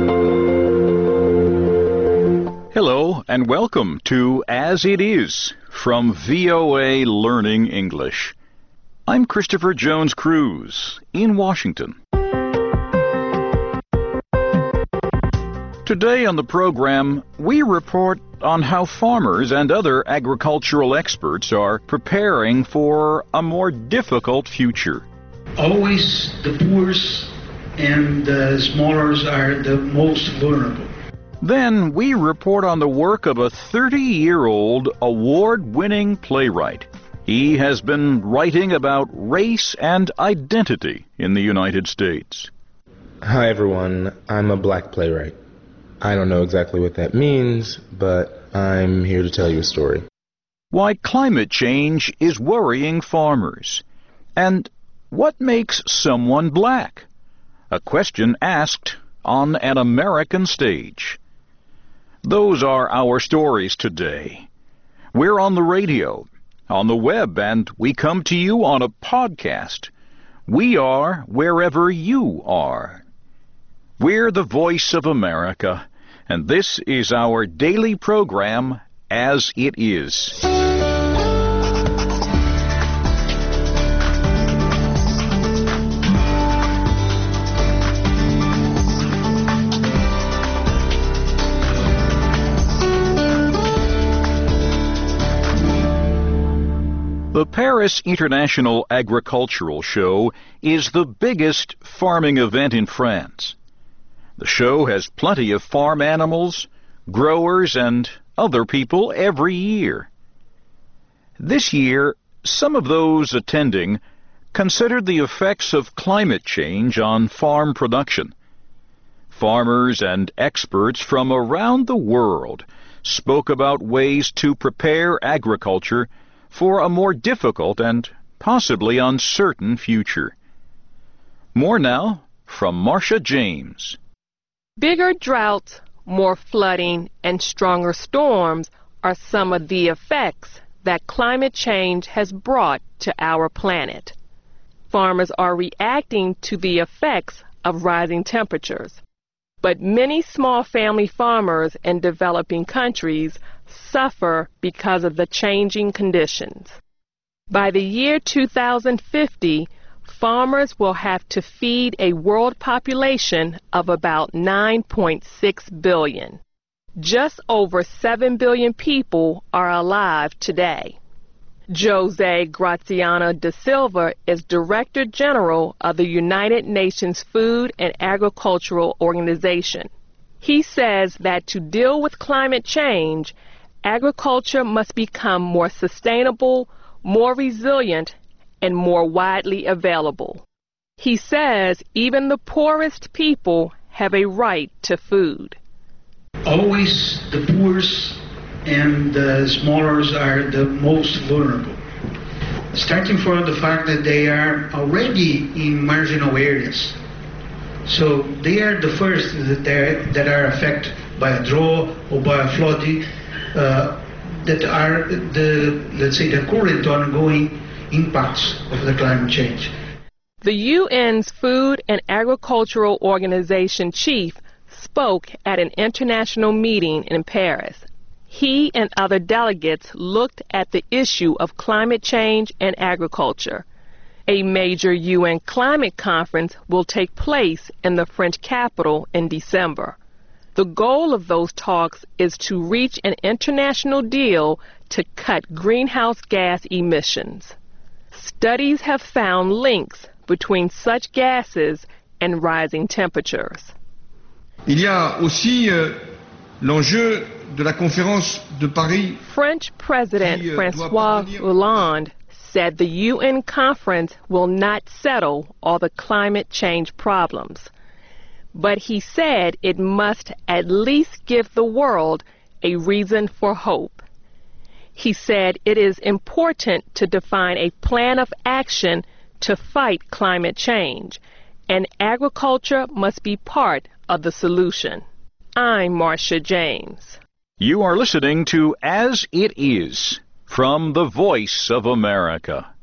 U: Hello, and welcome to As It Is, from V O A Learning English. I'm Christopher Jones Cruz in Washington. Today on the program, we report on how farmers and other agricultural experts are preparing for a more difficult future.
V: Always the poorest and the smallers are the most vulnerable.
U: Then we report on the work of a thirty-year-old award-winning playwright. He has been writing about race and identity in the United States.
W: Hi everyone, I'm a black playwright. I don't know exactly what that means, but I'm here to tell you a story.
U: Why climate change is worrying farmers. And what makes someone black? A question asked on an American stage. Those are our stories today. We're on the radio, on the web, and we come to you on a podcast. We are wherever you are. We're the Voice of America, and this is our daily program, As It Is. The Paris International Agricultural Show is the biggest farming event in France. The show has plenty of farm animals, growers, and other people every year. This year, some of those attending considered the effects of climate change on farm production. Farmers and experts from around the world spoke about ways to prepare agriculture for a more difficult and possibly uncertain future. More now from Marcia James.
X: Bigger droughts, more flooding, and stronger storms are some of the effects that climate change has brought to our planet. Farmers are reacting to the effects of rising temperatures. But many small family farmers in developing countries suffer because of the changing conditions. By the year two thousand fifty, farmers will have to feed a world population of about nine point six billion. Just over seven billion people are alive today. Jose Graziano da Silva is Director General of the United Nations Food and Agricultural Organization. He says that to deal with climate change, agriculture must become more sustainable, more resilient, and more widely available. He says even the poorest people have a right to food.
V: Always the poorest and the smallers are the most vulnerable. Starting from the fact that they are already in marginal areas. So they are the first that, that are affected by a drought or by a flooding uh, that are the, let's say, the current ongoing impacts of the climate change.
X: The U N's Food and Agricultural Organization chief spoke at an international meeting in Paris. He and other delegates looked at the issue of climate change and agriculture. A major U N climate conference will take place in the French capital in December. The goal of those talks is to reach an international deal to cut greenhouse gas emissions. Studies have found links between such gases and rising temperatures.
Y: Il y a aussi euh, l'enjeu de la conférence de Paris.
X: French President François Hollande said the U N conference will not settle all the climate change problems. But he said it must at least give the world a reason for hope. He said it is important to define a plan of action to fight climate change, and agriculture must be part of the solution. I'm Marcia James.
U: You are listening to As It Is from the Voice of America.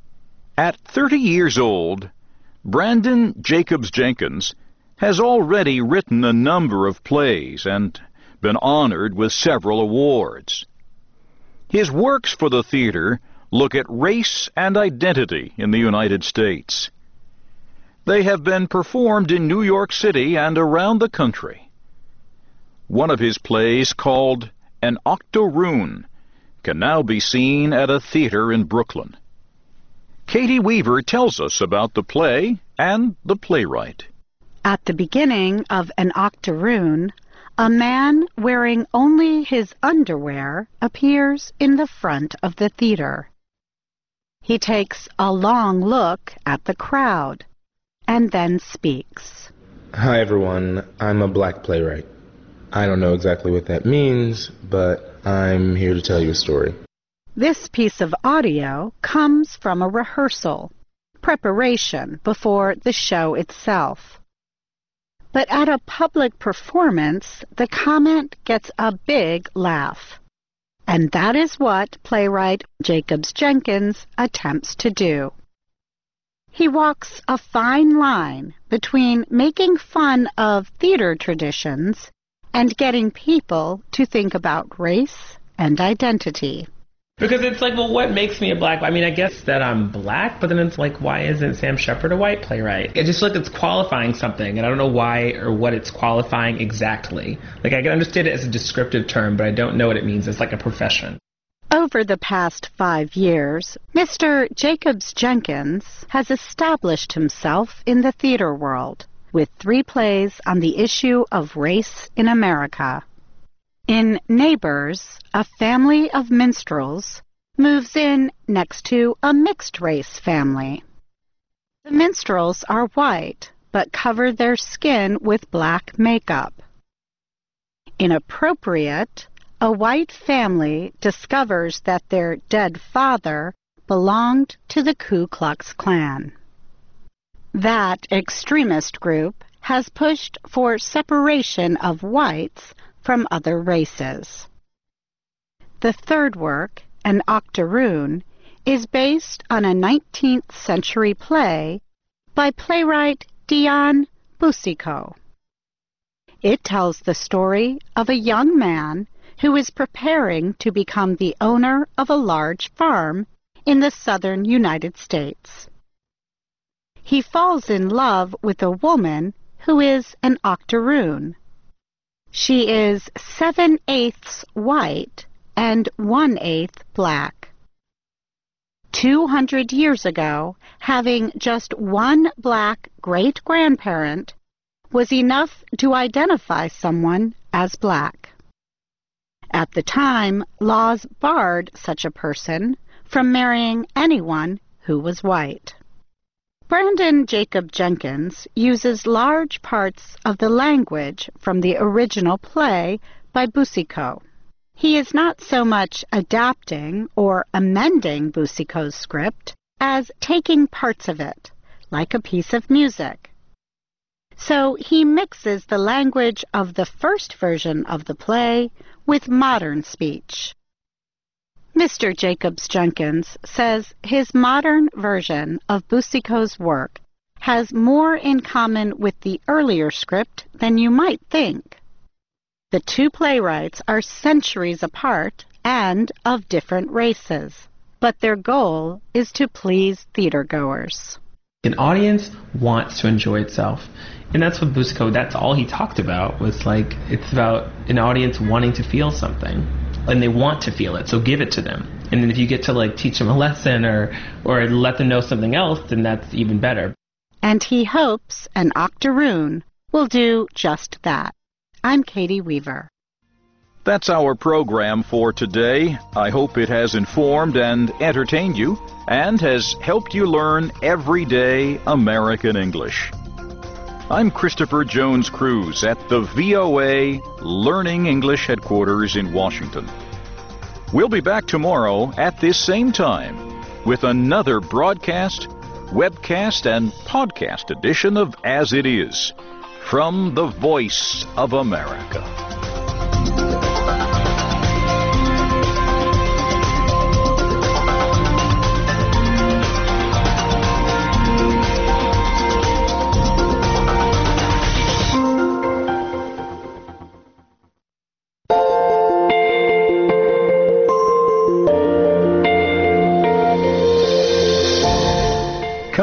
U: At thirty years old, Brandon Jacobs Jenkins has already written a number of plays and been honored with several awards. His works for the theater look at race and identity in the United States. They have been performed in New York City and around the country. One of his plays, called An Octoroon, can now be seen at a theater in Brooklyn. Katie Weaver tells us about the play and the playwright.
B: At the beginning of An Octoroon, a man wearing only his underwear appears in the front of the theater. He takes a long look at the crowd and then speaks.
W: Hi everyone, I'm a black playwright. I don't know exactly what that means, but I'm here to tell you a story.
B: This piece of audio comes from a rehearsal, preparation before the show itself. But at a public performance, the comment gets a big laugh. And that is what playwright Jacobs Jenkins attempts to do. He walks a fine line between making fun of theater traditions and getting people to think about race and identity.
C: Because it's like, well, what makes me a black? I mean, I guess that I'm black, but then it's like, why isn't Sam Shepard a white playwright? It just like it's qualifying something, and I don't know why or what it's qualifying exactly. Like, I can understand it as a descriptive term, but I don't know what it means. It's like a profession.
B: Over the past five years, Mister Jacobs Jenkins has established himself in the theater world with three plays on the issue of race in America. In Neighbors, a family of minstrels moves in next to a mixed-race family. The minstrels are white, but cover their skin with black makeup. Inappropriate, a white family discovers that their dead father belonged to the Ku Klux Klan. That extremist group has pushed for separation of whites from other races. The third work, An Octoroon, is based on a nineteenth century play by playwright Dion Boucicault. It tells the story of a young man who is preparing to become the owner of a large farm in the southern United States. He falls in love with a woman who is an octoroon. She is seven-eighths white and one-eighth black. Two hundred years ago, having just one black great-grandparent was enough to identify someone as black. At the time, laws barred such a person from marrying anyone who was white. Brandon Jacob Jenkins uses large parts of the language from the original play by Boucicault. He is not so much adapting or amending Boucicault's script as taking parts of it, like a piece of music. So he mixes the language of the first version of the play with modern speech. Mister Jacobs Jenkins says his modern version of Boucicault's work has more in common with the earlier script than you might think. The two playwrights are centuries apart and of different races, but their goal is to please theatergoers.
C: An audience wants to enjoy itself. And that's what Boucicault, that's all he talked about, was like, it's about an audience wanting to feel something. And they want to feel it, so give it to them. And then if you get to like teach them a lesson or or let them know something else, then that's even better.
B: And he hopes An Octoroon will do just that. I'm Katie Weaver.
U: That's our program for today. I hope it has informed and entertained you and has helped you learn everyday American English. I'm Christopher Jones Cruz at the V O A Learning English headquarters in Washington. We'll be back tomorrow at this same time with another broadcast, webcast, and podcast edition of As It Is from the Voice of America.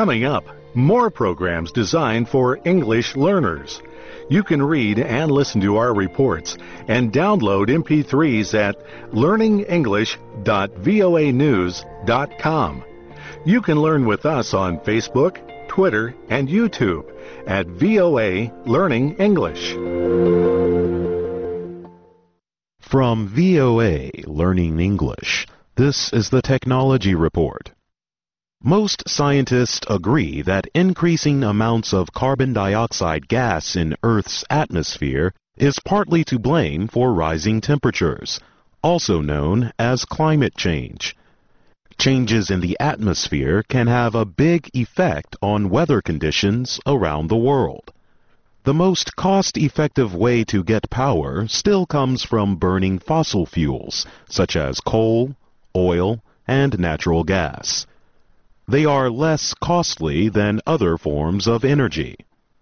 T: Coming up, more programs designed for English learners. You can read and listen to our reports and download M P threes at learning english dot voa news dot com. You can learn with us on Facebook, Twitter, and YouTube at V O A Learning English.
D: From V O A Learning English, this is the Technology Report. Most scientists agree that increasing amounts of carbon dioxide gas in Earth's atmosphere is partly to blame for rising temperatures, also known as climate change. Changes in the atmosphere can have a big effect on weather conditions around the world. The most cost-effective way to get power still comes from burning fossil fuels, such as coal, oil, and natural gas. They are less costly than other forms of energy.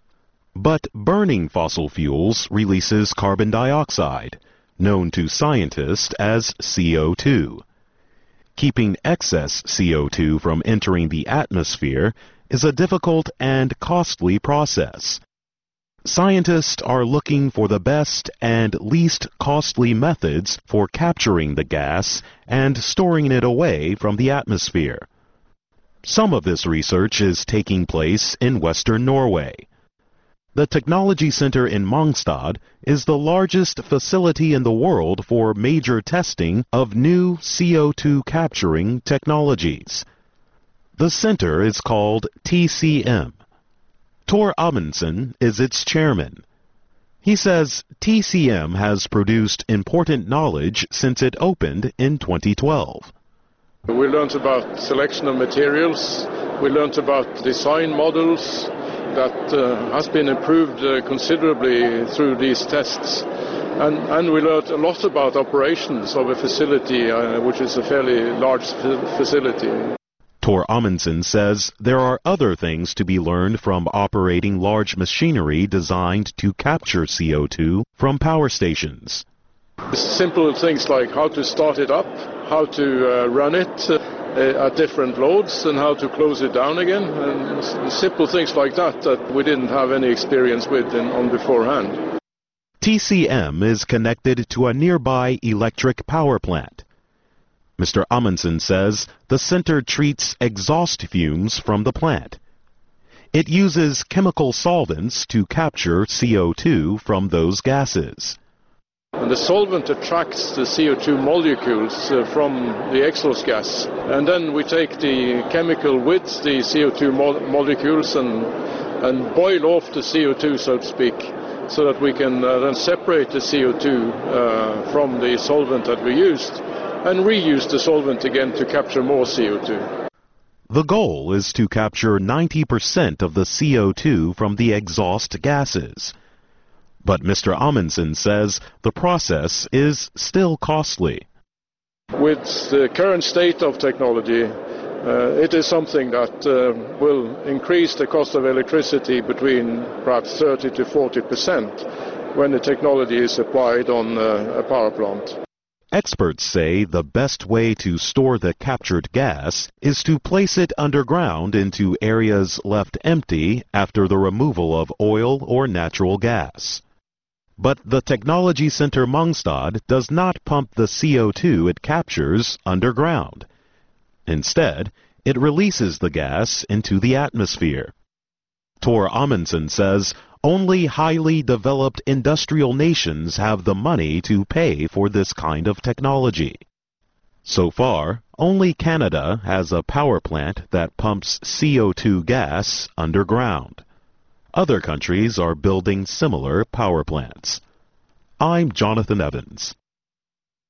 D: But burning fossil fuels releases carbon dioxide, known to scientists as C O two. Keeping excess C O two from entering the atmosphere is a difficult and costly process. Scientists are looking for the best and least costly methods for capturing the gas and storing it away from the atmosphere. Some of this research is taking place in western Norway. The Technology Center in Mongstad is the largest facility in the world for major testing of new C O two capturing technologies. The center is called T C M. Tor Amundsen is its chairman. He says T C M has produced important knowledge since it opened in twenty twelve.
E: We learned about selection of materials, we learned about design models that uh, has been improved uh, considerably through these tests. And, and we learned a lot about operations of a facility, uh, which is a fairly large f- facility.
D: Tor Amundsen says there are other things to be learned from operating large machinery designed to capture C O two from power stations.
E: Simple things like how to start it up, how to uh, run it uh, at different loads, and how to close it down again. And simple things like that that we didn't have any experience with in, on beforehand.
D: T C M is connected to a nearby electric power plant. Mister Amundsen says the center treats exhaust fumes from the plant. It uses chemical solvents to capture C O two from those gases.
E: And the solvent attracts the C O two molecules uh, from the exhaust gas. And then we take the chemical with the C O two mo- molecules and, and boil off the C O two, so to speak, so that we can uh, then separate the C O two uh, from the solvent that we used and reuse the solvent again to capture more C O two.
D: The goal is to capture ninety percent of the C O two from the exhaust gases. But Mister Amundsen says the process is still costly.
E: With the current state of technology, uh, it is something that uh, will increase the cost of electricity between perhaps thirty to forty percent when the technology is applied on uh, a power plant.
D: Experts say the best way to store the captured gas is to place it underground into areas left empty after the removal of oil or natural gas. But the Technology Center Mongstad does not pump the C O two it captures underground. Instead, it releases the gas into the atmosphere. Tor Amundsen says only highly developed industrial nations have the money to pay for this kind of technology. So far, only Canada has a power plant that pumps C O two gas underground. Other countries are building similar power plants. I'm Jonathan Evans.